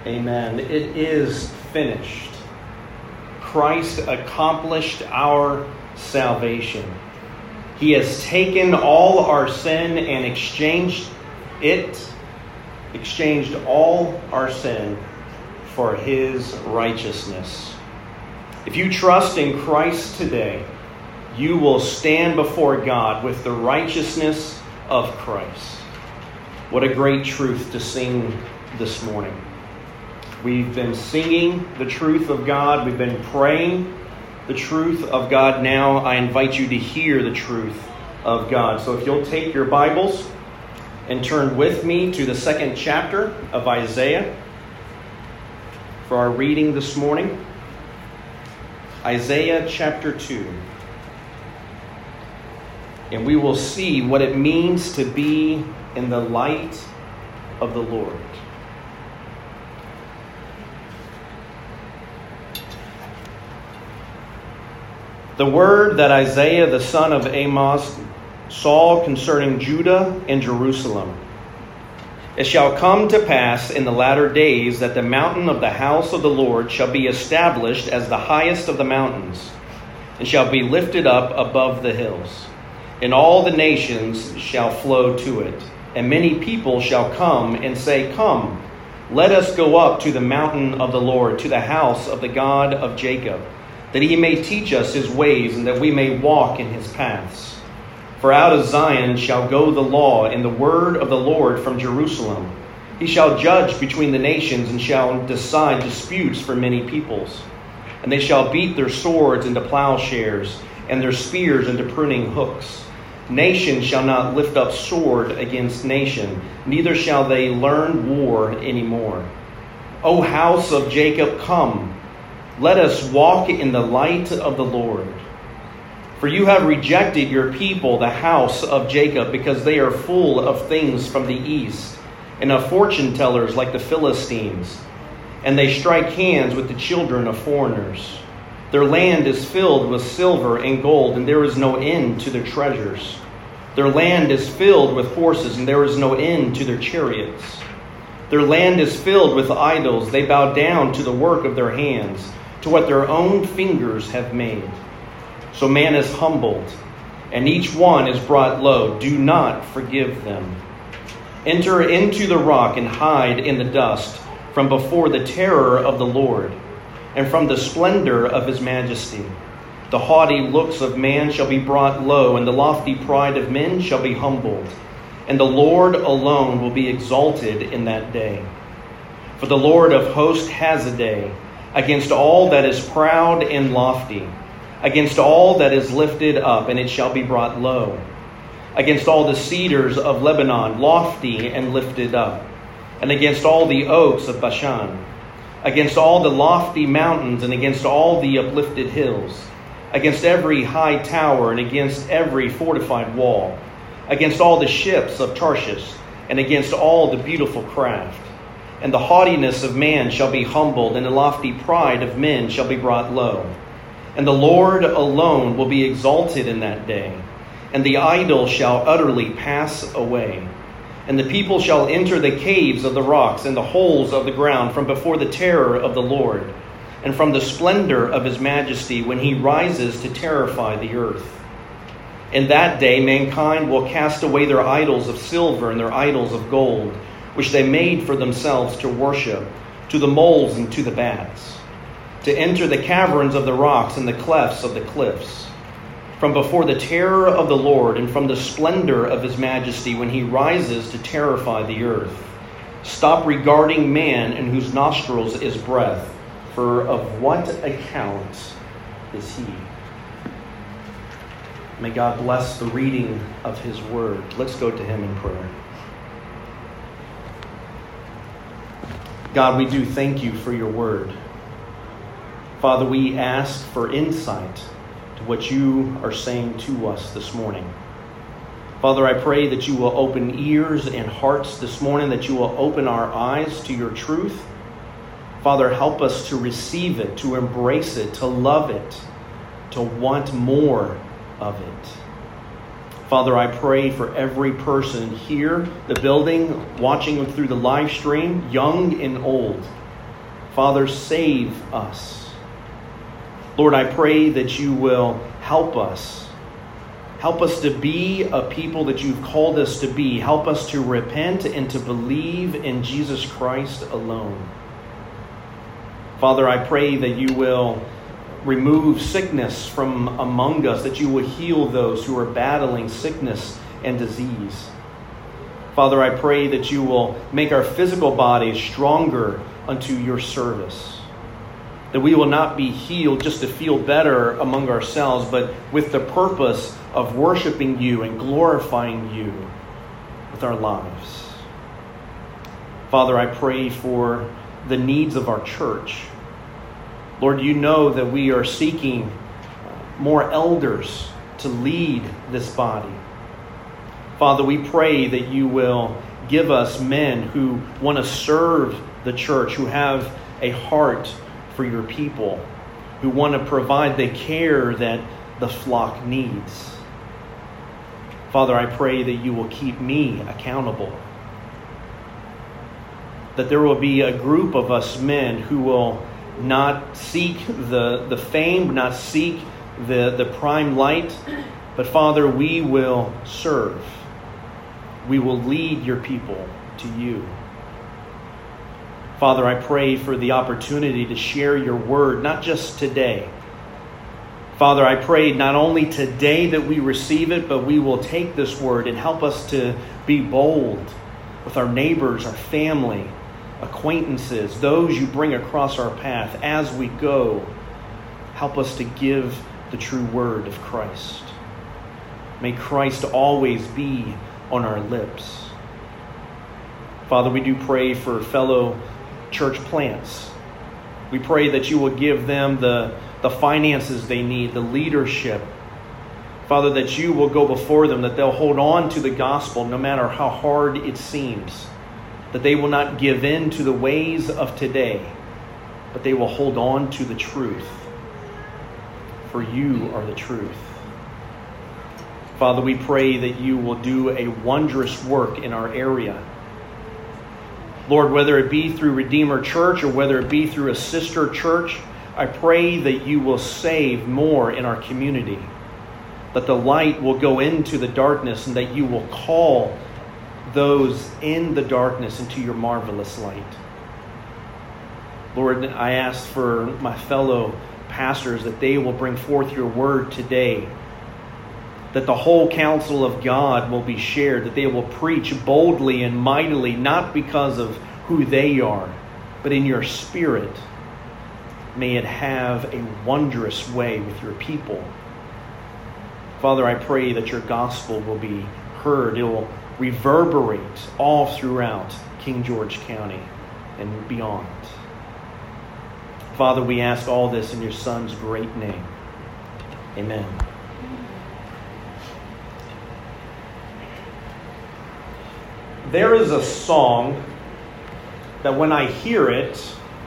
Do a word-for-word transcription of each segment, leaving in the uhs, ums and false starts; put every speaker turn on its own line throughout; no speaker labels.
Amen. It is finished. Christ accomplished our salvation. He has taken all our sin and exchanged it, exchanged all our sin for his righteousness. If you trust in Christ today, you will stand before God with the righteousness of Christ. What a great truth to sing this morning. We've been singing the truth of God. We've been praying the truth of God. Now I invite you to hear the truth of God. So if you'll take your Bibles and turn with me to the second chapter of Isaiah for our reading this morning. Isaiah chapter two. And we will see what it means to be in the light of the Lord. The word that Isaiah the son of Amos saw concerning Judah and Jerusalem. It shall come to pass in the latter days that the mountain of the house of the Lord shall be established as the highest of the mountains, and shall be lifted up above the hills. And all the nations shall flow to it. And many people shall come and say, Come, let us go up to the mountain of the Lord, to the house of the God of Jacob, that he may teach us his ways, and that we may walk in his paths. For out of Zion shall go the law, and the word of the Lord from Jerusalem. He shall judge between the nations, and shall decide disputes for many peoples. And they shall beat their swords into plowshares, and their spears into pruning hooks. Nation shall not lift up sword against nation, neither shall they learn war any more. O house of Jacob, come, let us walk in the light of the Lord. For you have rejected your people, the house of Jacob, because they are full of things from the east, and of fortune tellers like the Philistines. And they strike hands with the children of foreigners. Their land is filled with silver and gold, and there is no end to their treasures. Their land is filled with horses, and there is no end to their chariots. Their land is filled with idols. They bow down to the work of their hands, to what their own fingers have made. So man is humbled, and each one is brought low. Do not forgive them. Enter into the rock and hide in the dust from before the terror of the Lord, and from the splendor of his majesty. The haughty looks of man shall be brought low, and the lofty pride of men shall be humbled. And the Lord alone will be exalted in that day. For the Lord of hosts has a day against all that is proud and lofty, against all that is lifted up, and it shall be brought low. Against all the cedars of Lebanon, lofty and lifted up, and against all the oaks of Bashan, against all the lofty mountains, and against all the uplifted hills, against every high tower, and against every fortified wall, against all the ships of Tarshish, and against all the beautiful craft. And the haughtiness of man shall be humbled, and the lofty pride of men shall be brought low. And the Lord alone will be exalted in that day, and the idol shall utterly pass away. And the people shall enter the caves of the rocks and the holes of the ground from before the terror of the Lord, and from the splendor of his majesty when he rises to terrify the earth. In that day mankind will cast away their idols of silver and their idols of gold, which they made for themselves to worship, to the moles and to the bats, to enter the caverns of the rocks and the clefts of the cliffs, from before the terror of the Lord and from the splendor of his majesty when he rises to terrify the earth. Stop regarding man in whose nostrils is breath, for of what account is he? May God bless the reading of his word. Let's go to him in prayer. God, we do thank you for your word. Father, we ask for insight to what you are saying to us this morning. Father, I pray that you will open ears and hearts this morning, that you will open our eyes to your truth. Father, help us to receive it, to embrace it, to love it, to want more of it. Father, I pray for every person here, the building, watching through the live stream, young and old. Father, save us. Lord, I pray that you will help us. Help us to be a people that you've called us to be. Help us to repent and to believe in Jesus Christ alone. Father, I pray that you will remove sickness from among us, that you will heal those who are battling sickness and disease. Father, I pray that you will make our physical bodies stronger unto your service. That we will not be healed just to feel better among ourselves, but with the purpose of worshiping you and glorifying you with our lives. Father, I pray for the needs of our church. Lord, you know that we are seeking more elders to lead this body. Father, we pray that you will give us men who want to serve the church, who have a heart for your people, who want to provide the care that the flock needs. Father, I pray that you will keep me accountable. That there will be a group of us men who will not seek the, the fame, not seek the, the prime light, but Father, we will serve. We will lead your people to you. Father, I pray for the opportunity to share your word, not just today. Father, I pray not only today that we receive it, but we will take this word and help us to be bold with our neighbors, our family, acquaintances, those you bring across our path as we go. Help us to give the true word of Christ. May Christ always be on our lips. Father, we do pray for fellow church plants. We pray that you will give them the, the finances they need, the leadership. Father, that you will go before them, that they'll hold on to the gospel no matter how hard it seems. That they will not give in to the ways of today, but they will hold on to the truth. For you are the truth. Father, we pray that you will do a wondrous work in our area. Lord, whether it be through Redeemer Church or whether it be through a sister church, I pray that you will save more in our community. That the light will go into the darkness and that you will call those in the darkness into your marvelous light. Lord, I ask for my fellow pastors that they will bring forth your word today. That the whole counsel of God will be shared, that they will preach boldly and mightily, not because of who they are, but in your spirit. May it have a wondrous way with your people. Father, I pray that your gospel will be heard. It will reverberate all throughout King George County and beyond. Father, we ask all this in your Son's great name. Amen. There is a song that when I hear it,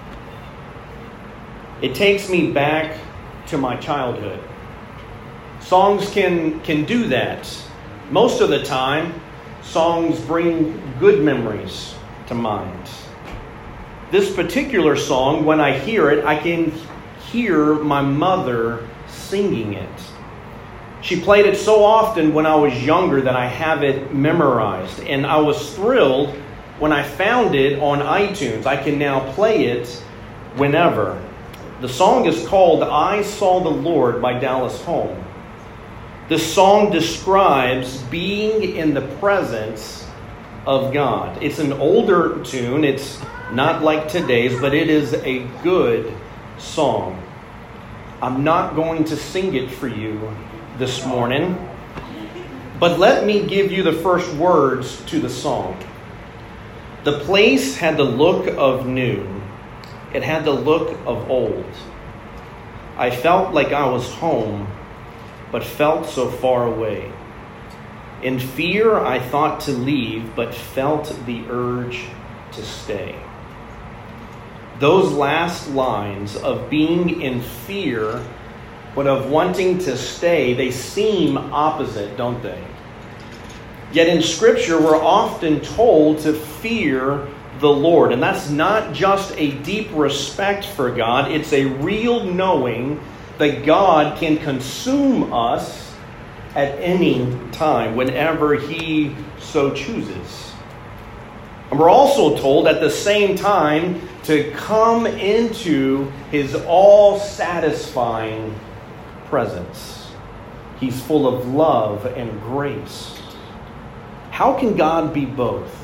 it takes me back to my childhood. Songs can, can do that. Most of the time, songs bring good memories to mind. This particular song, when I hear it, I can hear my mother singing it. She played it so often when I was younger that I have it memorized. And I was thrilled when I found it on iTunes. I can now play it whenever. The song is called I Saw the Lord by Dallas Holm. This song describes being in the presence of God. It's an older tune. It's not like today's, but it is a good song. I'm not going to sing it for you this morning, but let me give you the first words to the song. The place had the look of new. It had the look of old. I felt like I was home, but felt so far away. In fear, I thought to leave, but felt the urge to stay. Those last lines of being in fear but of wanting to stay, they seem opposite, don't they? Yet in Scripture, we're often told to fear the Lord. And that's not just a deep respect for God. It's a real knowing that God can consume us at any time, whenever He so chooses. And we're also told at the same time to come into His all-satisfying presence. He's full of love and grace. How can God be both?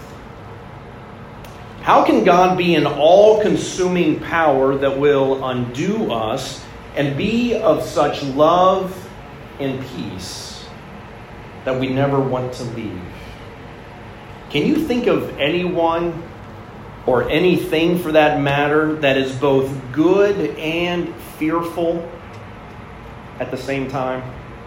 How can God be an all-consuming power that will undo us and be of such love and peace that we never want to leave? Can you think of anyone or anything for that matter that is both good and fearful at the same time?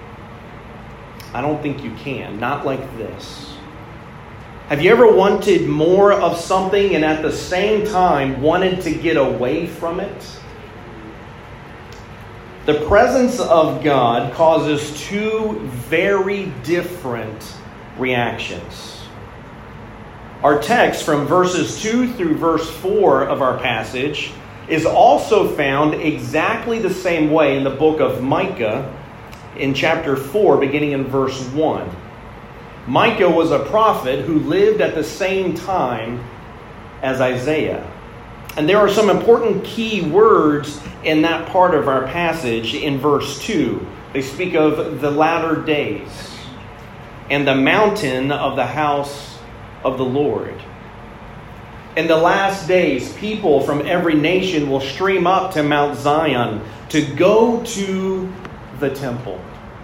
I don't think you can. Not like this. Have you ever wanted more of something and at the same time wanted to get away from it? The presence of God causes two very different reactions. Our text from verses two through verse four of our passage is also found exactly the same way in the book of Micah in chapter four, beginning in verse one. Micah was a prophet who lived at the same time as Isaiah. And there are some important key words in that part of our passage in verse two. They speak of the latter days and the mountain of the house of the Lord. In the last days, people from every nation will stream up to Mount Zion to go to the temple.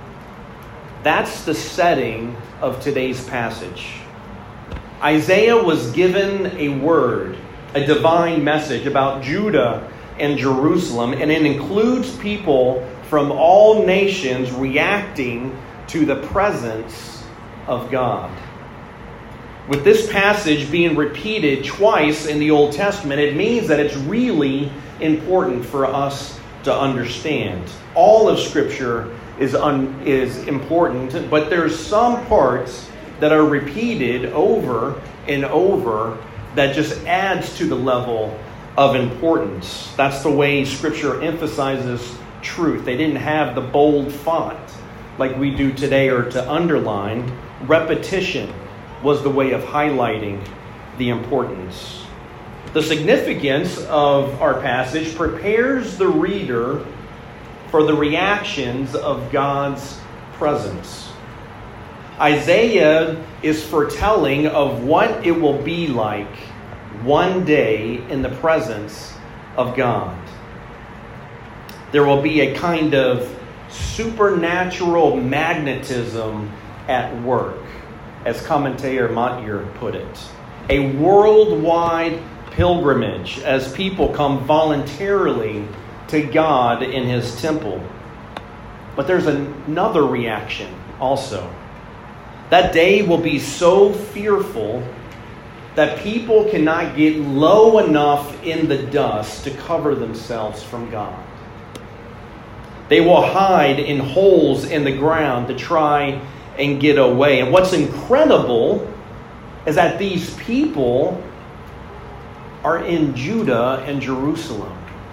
That's the setting of today's passage. Isaiah was given a word, a divine message about Judah and Jerusalem, and it includes people from all nations reacting to the presence of God. With this passage being repeated twice in the Old Testament, it means that it's really important for us to understand. All of Scripture is un, is important, but there's some parts that are repeated over and over that just adds to the level of importance. That's the way Scripture emphasizes truth. They didn't have the bold font like we do today or to underline. Repetition was the way of highlighting the importance. The significance of our passage prepares the reader for the reactions of God's presence. Isaiah is foretelling of what it will be like one day in the presence of God. There will be a kind of supernatural magnetism at work, as commentator Motyer put it. A worldwide pilgrimage as people come voluntarily to God in His temple. But there's another reaction also. That day will be so fearful that people cannot get low enough in the dust to cover themselves from God. They will hide in holes in the ground to try and get away. And what's incredible is that these people are in Judah and Jerusalem.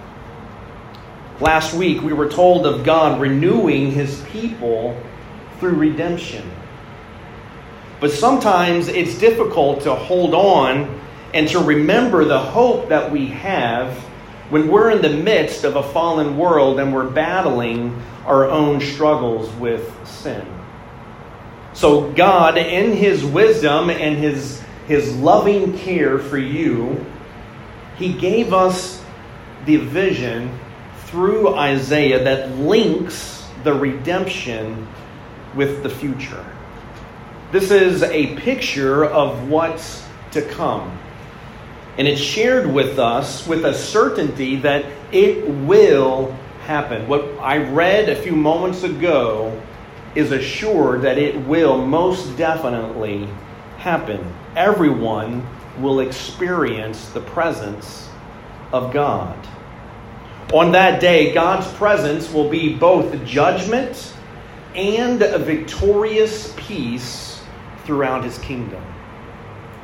Last week, we were told of God renewing His people through redemption. But sometimes it's difficult to hold on and to remember the hope that we have when we're in the midst of a fallen world and we're battling our own struggles with sin. So God, in His wisdom and His, His loving care for you, He gave us the vision through Isaiah that links the redemption with the future. This is a picture of what's to come. And it's shared with us with a certainty that it will happen. What I read a few moments ago is assured that it will most definitely happen. Everyone will experience the presence of God. On that day, God's presence will be both judgment and a victorious peace throughout His kingdom.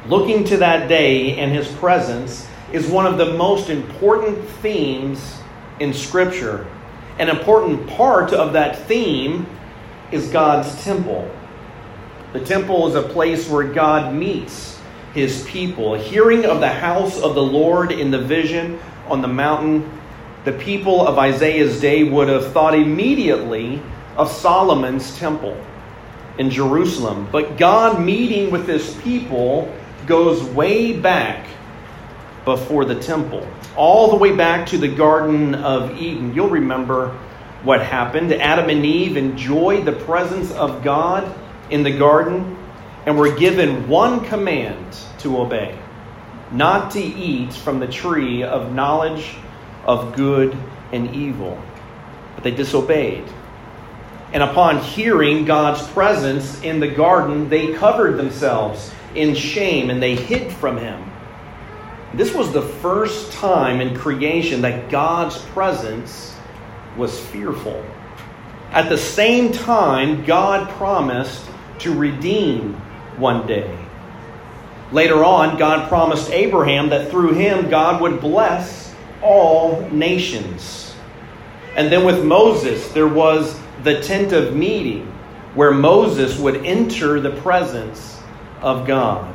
Looking to that day and his presence is one of the most important themes in Scripture. An important part of that theme is God's temple. The temple is a place where God meets his people. Hearing of the house of the Lord in the vision on the mountain, the people of Isaiah's day would have thought immediately of Solomon's temple in Jerusalem. But God meeting with his people goes way back before the temple, all the way back to the Garden of Eden. You'll remember what happened. Adam and Eve enjoyed the presence of God in the garden and were given one command to obey: not to eat from the tree of knowledge of good and evil. But they disobeyed. And upon hearing God's presence in the garden, they covered themselves in shame and they hid from him. This was the first time in creation that God's presence was fearful. At the same time, God promised to redeem one day. Later on, God promised Abraham that through him God would bless all nations. And then with Moses, there was the tent of meeting, where Moses would enter the presence of God.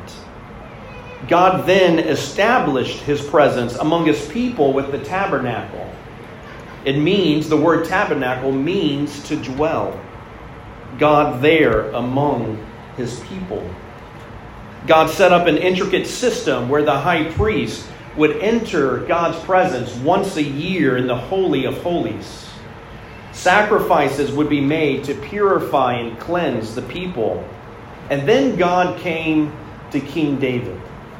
God then established his presence among his people with the tabernacle. It means, the word tabernacle means to dwell. God there among his people. God set up an intricate system where the high priest would enter God's presence once a year in the Holy of Holies. Sacrifices would be made to purify and cleanse the people. And then God came to King David.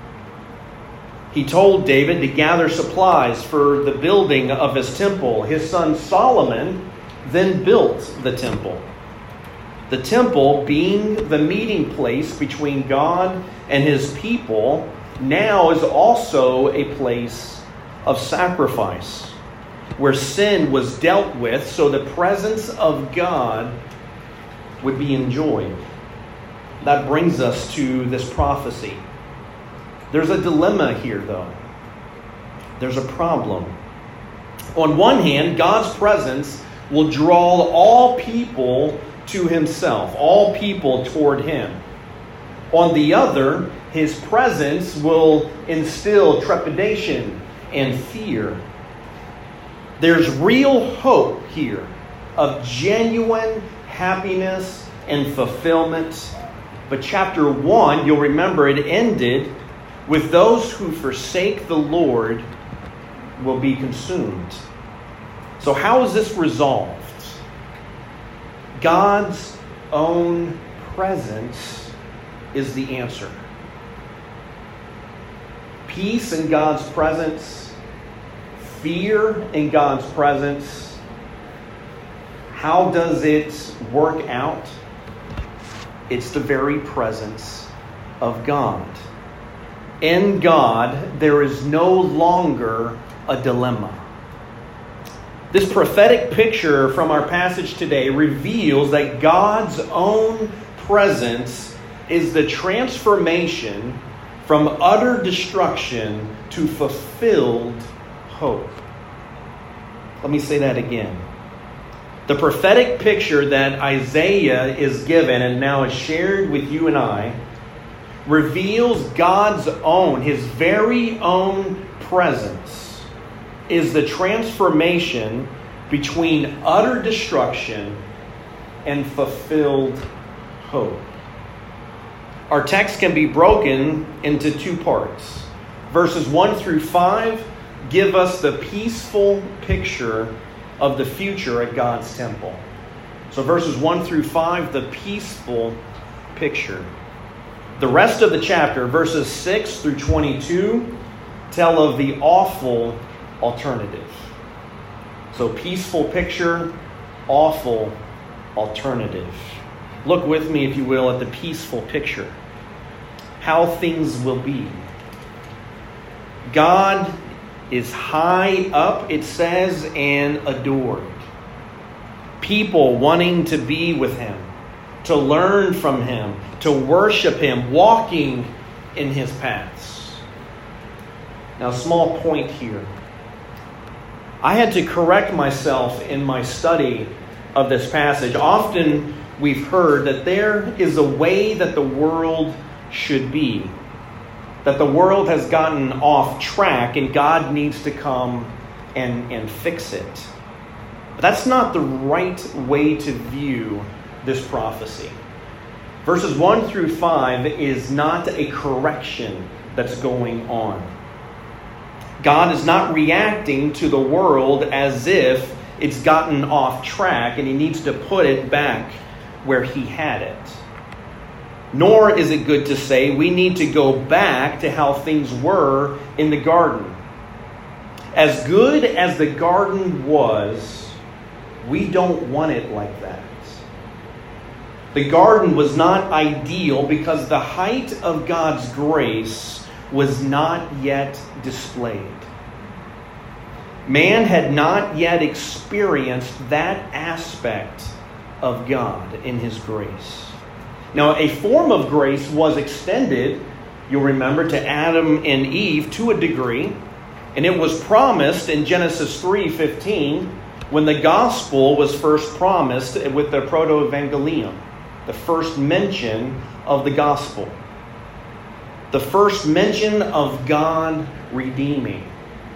He told David to gather supplies for the building of his temple. His son Solomon then built the temple. The temple, being the meeting place between God and his people, now is also a place of sacrifice, where sin was dealt with so the presence of God would be enjoyed. That brings us to this prophecy. There's a dilemma here, though. There's a problem. On one hand, God's presence will draw all people to himself, all people toward him. On the other, his presence will instill trepidation and fear. There's real hope here of genuine happiness and fulfillment. But chapter one, you'll remember it ended with those who forsake the Lord will be consumed. So how is this resolved? God's own presence is the answer. Peace in God's presence, fear in God's presence. How does it work out? It's the very presence of God. In God, there is no longer a dilemma. This prophetic picture from our passage today reveals that God's own presence is the transformation from utter destruction to fulfilled hope. Let me say that again. The prophetic picture that Isaiah is given and now is shared with you and I reveals God's own, his very own presence is the transformation between utter destruction and fulfilled hope. Our text can be broken into two parts. Verses one through five give us the peaceful picture of the future at God's temple. So verses one through five, the peaceful picture. The rest of the chapter, verses six through twenty-two, tell of the awful alternative. So peaceful picture, awful alternative. Look with me, if you will, at the peaceful picture. How things will be. God is high up, it says, and adored. People wanting to be with him, to learn from him, to worship him, walking in his paths. Now, a small point here. I had to correct myself in my study of this passage. Often we've heard that there is a way that the world should be, that the world has gotten off track and God needs to come and, and fix it. But that's not the right way to view this prophecy. Verses one through five is not a correction that's going on. God is not reacting to the world as if it's gotten off track and he needs to put it back where he had it. Nor is it good to say we need to go back to how things were in the garden. As good as the garden was, we don't want it like that. The garden was not ideal because the height of God's grace was not yet displayed. Man had not yet experienced that aspect of God in his grace. Now, a form of grace was extended, you'll remember, to Adam and Eve to a degree, and it was promised in Genesis three fifteen when the gospel was first promised with the proto-evangelium, the first mention of the gospel. The first mention of God redeeming.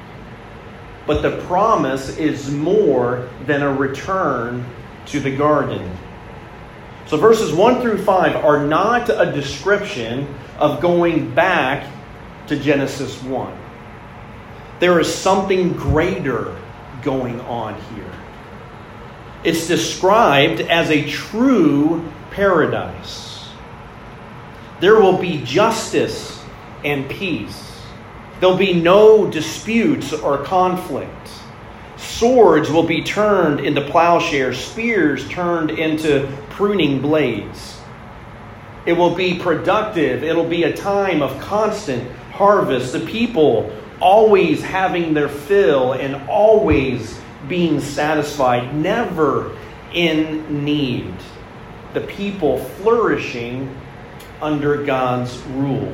But the promise is more than a return to the garden. So verses one through five are not a description of going back to Genesis one. There is something greater going on here. It's described as a true paradise. There will be justice and peace. There'll be no disputes or conflict. Swords will be turned into plowshares, spears turned into pruning blades. It will be productive. It'll be a time of constant harvest. The people always having their fill and always being satisfied, never in need. The people flourishing under God's rule.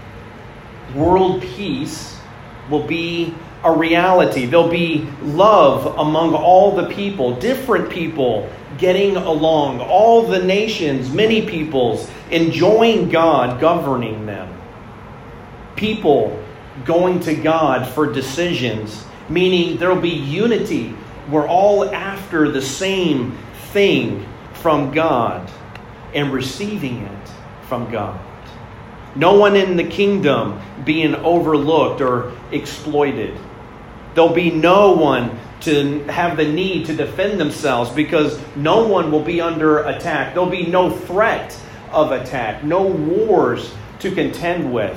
World peace will be a reality. There'll be love among all the people, different people getting along, all the nations, many peoples enjoying God governing them. People going to God for decisions, meaning there'll be unity. We're all after the same thing from God and receiving it from God. No one in the kingdom being overlooked or exploited. There'll be no one to have the need to defend themselves because no one will be under attack. There'll be no threat of attack, no wars to contend with,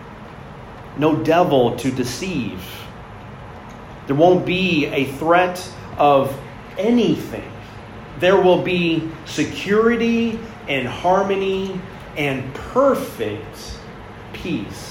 no devil to deceive. There won't be a threat of anything. There will be security and harmony and perfect peace.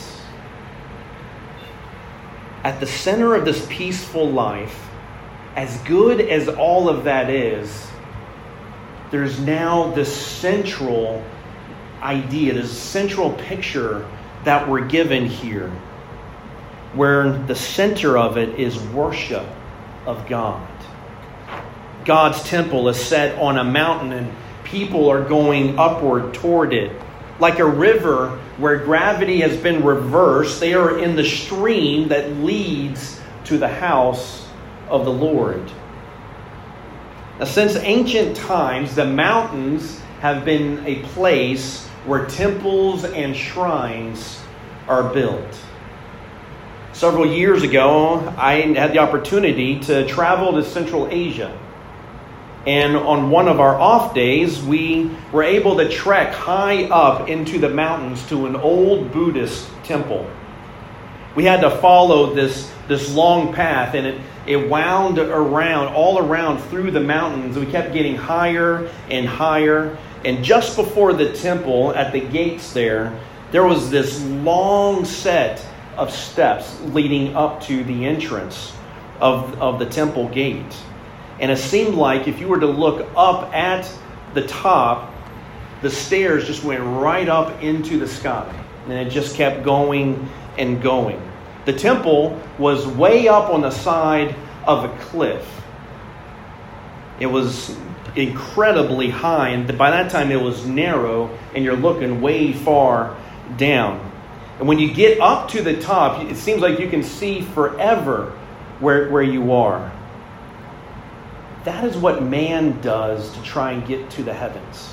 At the center of this peaceful life, as good as all of that is, there's now this central idea, this central picture that we're given here, where the center of it is worship of God. God's temple is set on a mountain and people are going upward toward it. Like a river where gravity has been reversed, they are in the stream that leads to the house of the Lord. Now, since ancient times, the mountains have been a place where temples and shrines are built. Several years ago, I had the opportunity to travel to Central Asia. And on one of our off days, we were able to trek high up into the mountains to an old Buddhist temple. We had to follow this, this long path, and it, it wound around, all around through the mountains. We kept getting higher and higher. And just before the temple, at the gates there, there was this long set of steps leading up to the entrance of, of the temple gate. And it seemed like if you were to look up at the top, the stairs just went right up into the sky. And it just kept going and going. The temple was way up on the side of a cliff. It was incredibly high, and by that time it was narrow, and you're looking way far down. And when you get up to the top, it seems like you can see forever where, where you are. That is what man does to try and get to the heavens.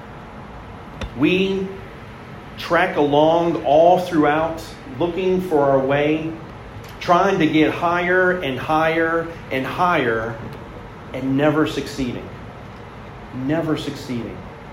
We trek along all throughout, looking for our way, trying to get higher and higher and higher, and never succeeding. Never succeeding.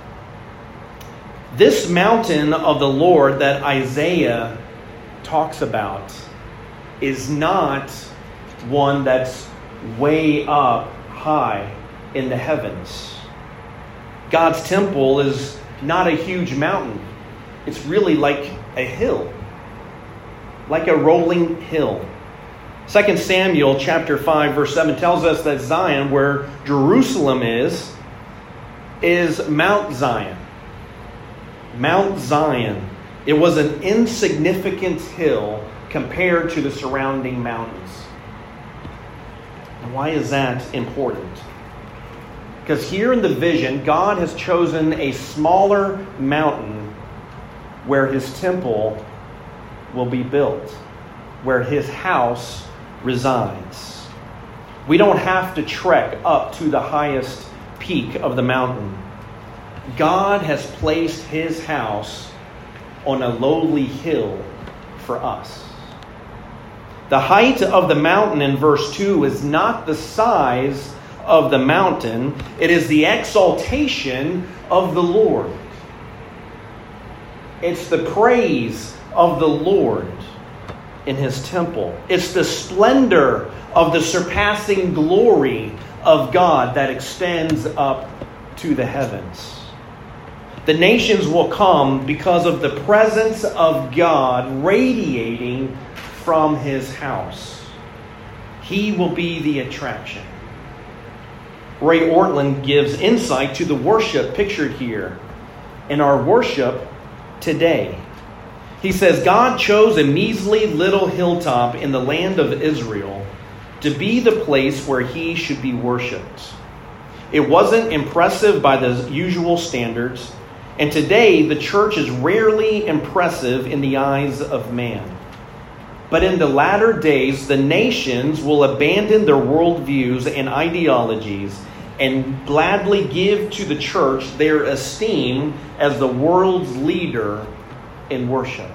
This mountain of the Lord that Isaiah talks about is not one that's way up high in the heavens. God's temple is not a huge mountain. It's really like a hill, like a rolling hill. Second Samuel chapter five verse seven tells us that Zion, where Jerusalem is, is Mount Zion. Mount Zion. It was an insignificant hill compared to the surrounding mountains. And why is that important? Because here in the vision, God has chosen a smaller mountain where his temple will be built, where his house resides. We don't have to trek up to the highest peak of the mountain. God has placed his house on a lowly hill for us. The height of the mountain in verse two is not the size of the mountain. It is the exaltation of the Lord. It's the praise of the Lord in his temple. It's the splendor of the surpassing glory of God that extends up to the heavens. The nations will come because of the presence of God radiating from his house. He will be the attraction. Ray Ortlund gives insight to the worship pictured here in our worship today. He says, God chose a measly little hilltop in the land of Israel to be the place where he should be worshipped. It wasn't impressive by the usual standards, and today the church is rarely impressive in the eyes of man. But in the latter days, the nations will abandon their worldviews and ideologies and gladly give to the church their esteem as the world's leader in worship.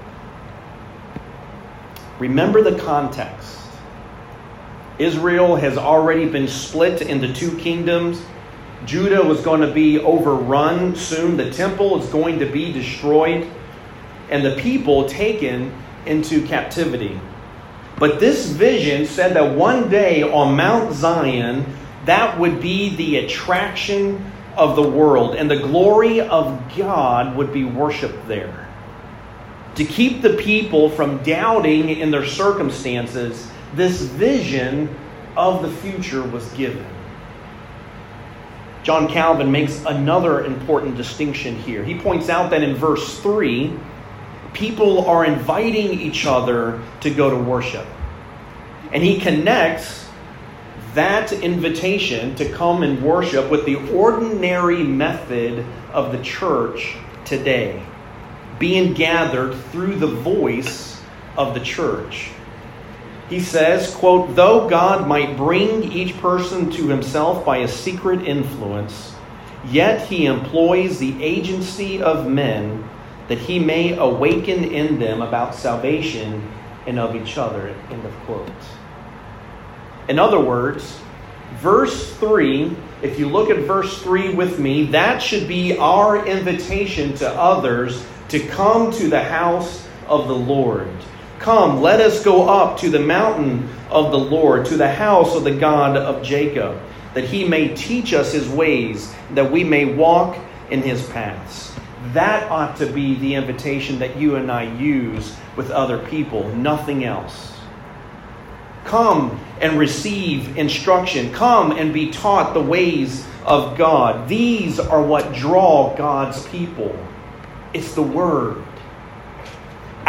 Remember the context. Israel has already been split into two kingdoms. Judah was going to be overrun soon. The temple is going to be destroyed, and the people taken into captivity. But this vision said that one day on Mount Zion, that would be the attraction of the world, and the glory of God would be worshipped there. To keep the people from doubting in their circumstances, this vision of the future was given. John Calvin makes another important distinction here. He points out that in verse three, people are inviting each other to go to worship. And he connects that invitation to come and worship with the ordinary method of the church today, being gathered through the voice of the church. He says, quote, though God might bring each person to himself by a secret influence, yet he employs the agency of men that he may awaken in them about salvation and of each other. End of quote. In other words, verse three, if you look at verse three with me, that should be our invitation to others to come to the house of the Lord. Come, let us go up to the mountain of the Lord, to the house of the God of Jacob, that he may teach us his ways, that we may walk in his paths. That ought to be the invitation that you and I use with other people, nothing else. Come and receive instruction. Come and be taught the ways of God. These are what draw God's people. It's the Word.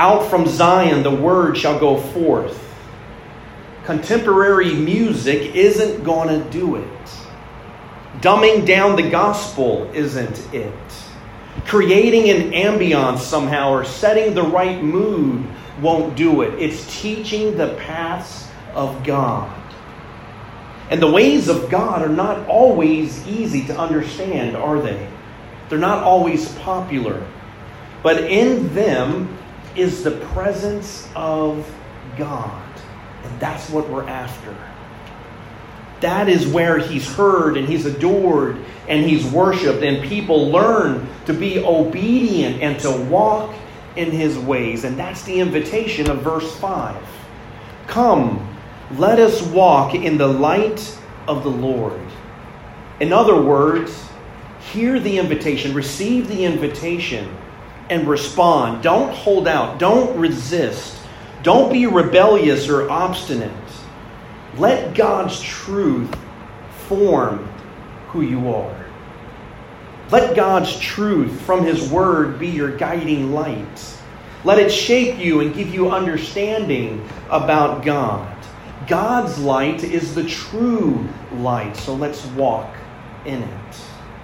Out from Zion the word shall go forth. Contemporary music isn't going to do it. Dumbing down the gospel isn't it. Creating an ambiance somehow or setting the right mood won't do it. It's teaching the paths of God. And the ways of God are not always easy to understand, are they? They're not always popular. But in them is the presence of God. And that's what we're after. That is where he's heard and he's adored and he's worshipped, and people learn to be obedient and to walk in his ways. And that's the invitation of verse five. Come, let us walk in the light of the Lord. In other words, hear the invitation, receive the invitation, and respond. Don't hold out. Don't resist. Don't be rebellious or obstinate. Let God's truth form who you are. Let God's truth from his word be your guiding light. Let it shape you and give you understanding about God. God's light is the true light, so let's walk in it.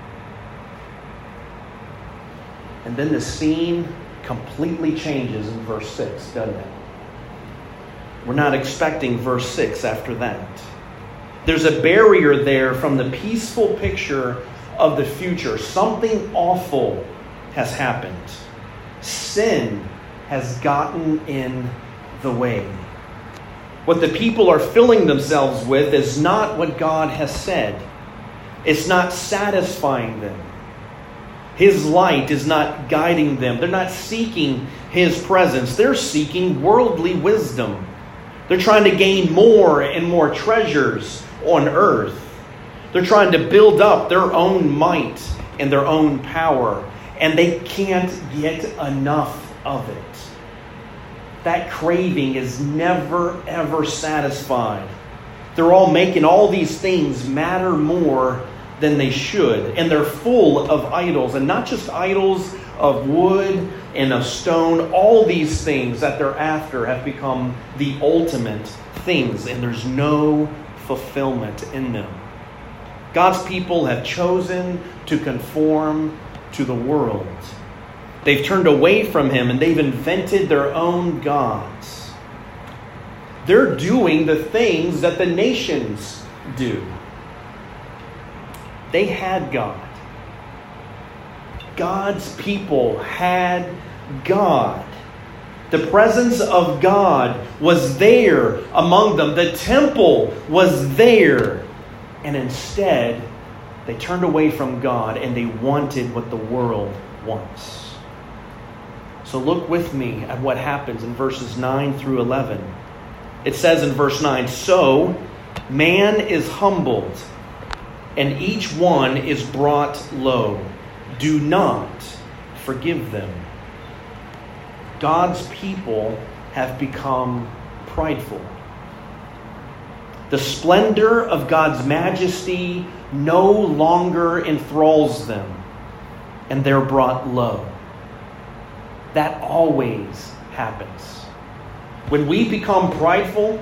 And then the scene completely changes in verse six, doesn't it? We're not expecting verse six after that. There's a barrier there from the peaceful picture of the future. Something awful has happened. Sin has gotten in the way. What the people are filling themselves with is not what God has said. It's not satisfying them. His light is not guiding them. They're not seeking his presence. They're seeking worldly wisdom. They're trying to gain more and more treasures on earth. They're trying to build up their own might and their own power. And they can't get enough of it. That craving is never, ever satisfied. They're all making all these things matter more than they should. And they're full of idols. And not just idols of wood and of stone. All these things that they're after have become the ultimate things. And there's no fulfillment in them. God's people have chosen to conform to the world. They've turned away from him and they've invented their own gods. They're doing the things that the nations do. They had God. God's people had God. The presence of God was there among them. The temple was there. And instead, they turned away from God and they wanted what the world wants. So look with me at what happens in verses nine through eleven. It says in verse nine, "So man is humbled, and each one is brought low. Do not forgive them." God's people have become prideful. The splendor of God's majesty no longer enthralls them, and they're brought low. That always happens. When we become prideful,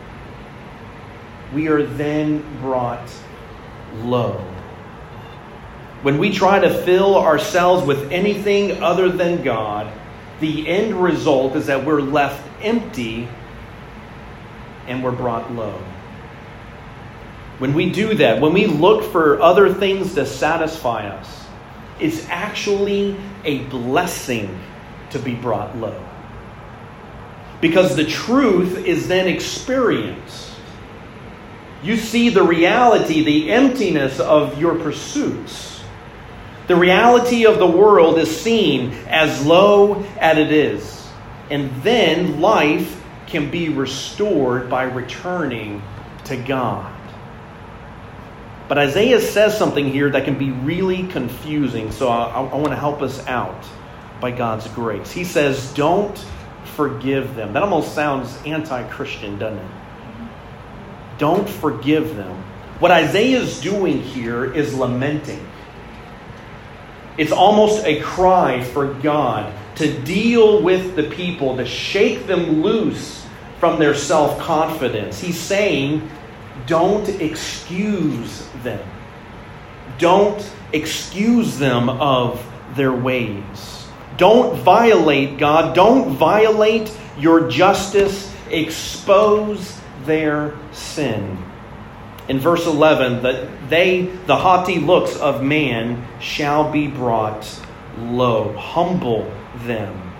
we are then brought low. When we try to fill ourselves with anything other than God, the end result is that we're left empty and we're brought low. When we do that, when we look for other things to satisfy us, it's actually a blessing to be brought low. Because the truth is then experienced. You see the reality, the emptiness of your pursuits. The reality of the world is seen as low as it is. And then life can be restored by returning to God. But Isaiah says something here that can be really confusing. So I, I want to help us out by God's grace. He says, don't forgive them. That almost sounds anti-Christian, doesn't it? Don't forgive them. What Isaiah is doing here is lamenting. It's almost a cry for God to to deal with the people, to shake them loose from their self-confidence. He's saying, don't excuse them. Don't excuse them of their ways. Don't violate God. Don't violate your justice. Expose their sin. In verse eleven, that they, the haughty looks of man, shall be brought low. Humble them.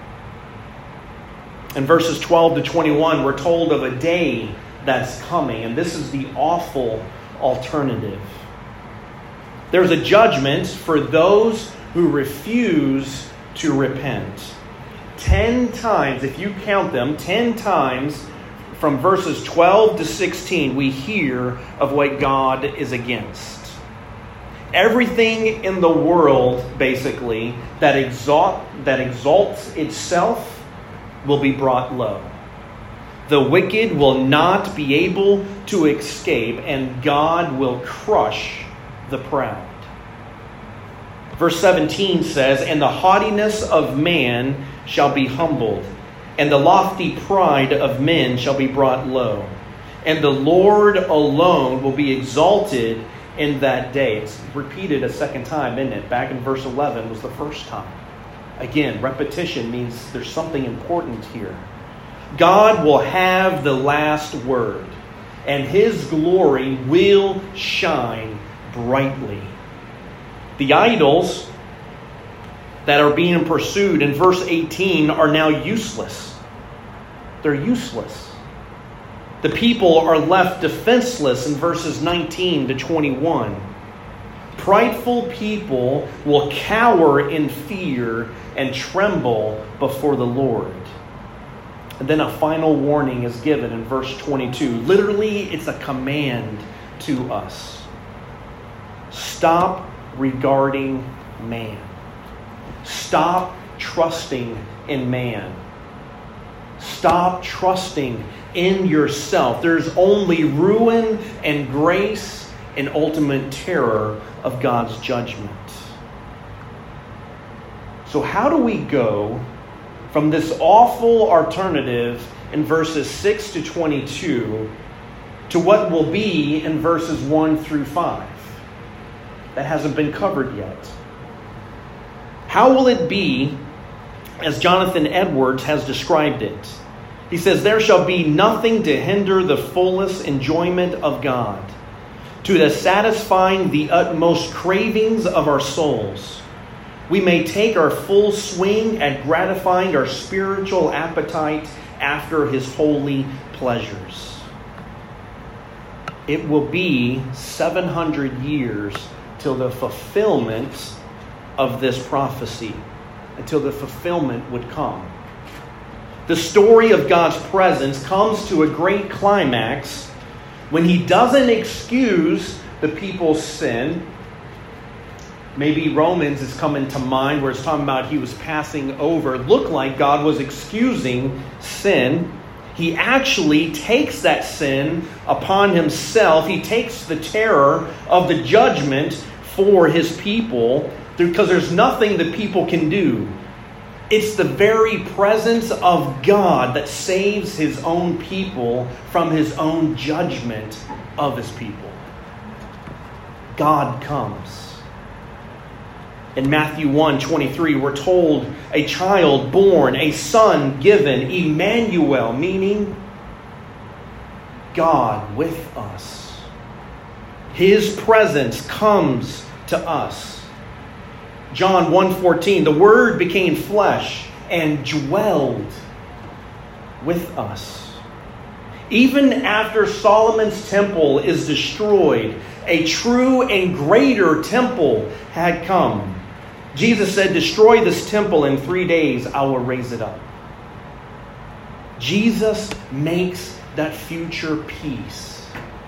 In verses twelve to twenty-one, we're told of a day that's coming, and this is the awful alternative. There's a judgment for those who refuse to repent. Ten times, if you count them, ten times from verses twelve to sixteen, we hear of what God is against. Everything in the world, basically, that exalt that exalts itself will be brought low. The wicked will not be able to escape, and God will crush the proud. Verse seventeen says, and the haughtiness of man shall be humbled, and the lofty pride of men shall be brought low. And the Lord alone will be exalted in that day. It's repeated a second time, isn't it? Back in verse eleven was the first time. Again, repetition means there's something important here. God will have the last word, and His glory will shine brightly. The idols that are being pursued in verse eighteen are now useless. They're useless. The people are left defenseless in verses nineteen to twenty-one. Prideful people will cower in fear and tremble before the Lord. And then a final warning is given in verse twenty-two. Literally, it's a command to us. Stop regarding man. Stop trusting in man. Stop trusting in yourself. There's only ruin and grace and ultimate terror of God's judgment. So how do we go from this awful alternative in verses six to twenty-two to what will be in verses one through five? That hasn't been covered yet. How will it be as Jonathan Edwards has described it? He says, there shall be nothing to hinder the fullest enjoyment of God, to the satisfying the utmost cravings of our souls. We may take our full swing at gratifying our spiritual appetite after His holy pleasures. It will be seven hundred years till the fulfillment of this prophecy, until the fulfillment would come. The story of God's presence comes to a great climax when He doesn't excuse the people's sin. Maybe Romans is coming to mind where it's talking about He was passing over. It looked like God was excusing sin. He actually takes that sin upon Himself. He takes the terror of the judgment for His people, because there's nothing that people can do. It's the very presence of God that saves His own people from His own judgment of His people. God comes. In Matthew one twenty-three, we're told a child born, a son given, Emmanuel, meaning God with us. His presence comes to us. John one fourteen, the Word became flesh and dwelled with us. Even after Solomon's temple is destroyed, a true and greater temple had come. Jesus said, destroy this temple in three days, I will raise it up. Jesus makes that future peace.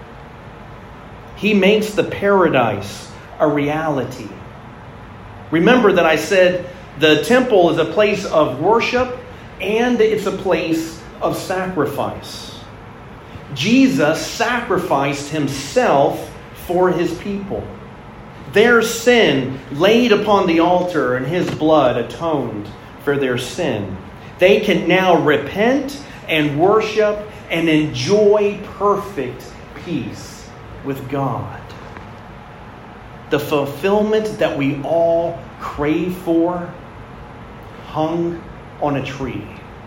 He makes the paradise a reality. Remember that I said the temple is a place of worship and it's a place of sacrifice. Jesus sacrificed Himself for His people. Their sin laid upon the altar and His blood atoned for their sin. They can now repent and worship and enjoy perfect peace with God. The fulfillment that we all crave for hung on a tree.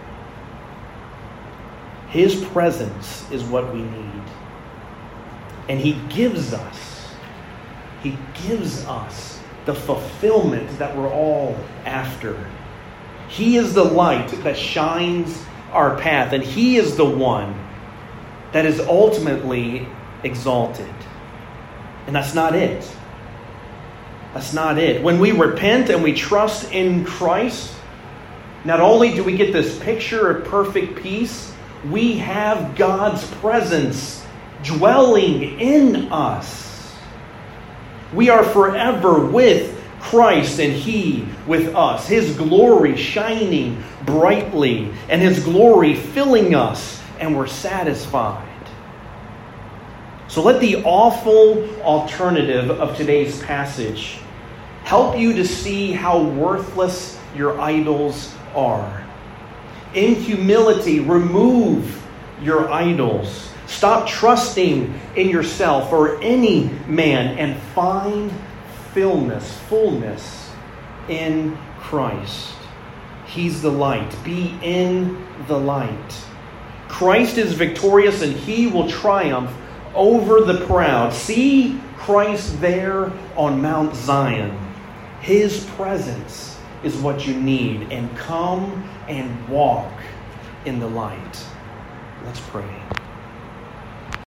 His presence is what we need. And He gives us, He gives us the fulfillment that we're all after. He is the light that shines our path, and He is the one that is ultimately exalted. And that's not it. That's not it. When we repent and we trust in Christ, not only do we get this picture of perfect peace, we have God's presence dwelling in us. We are forever with Christ and He with us. His glory shining brightly and His glory filling us, and we're satisfied. So let the awful alternative of today's passage help you to see how worthless your idols are. In humility, remove your idols. Stop trusting in yourself or any man and find fullness, fullness in Christ. He's the light. Be in the light. Christ is victorious and He will triumph over the proud. See Christ there on Mount Zion. His presence is what you need. And come and walk in the light. Let's pray.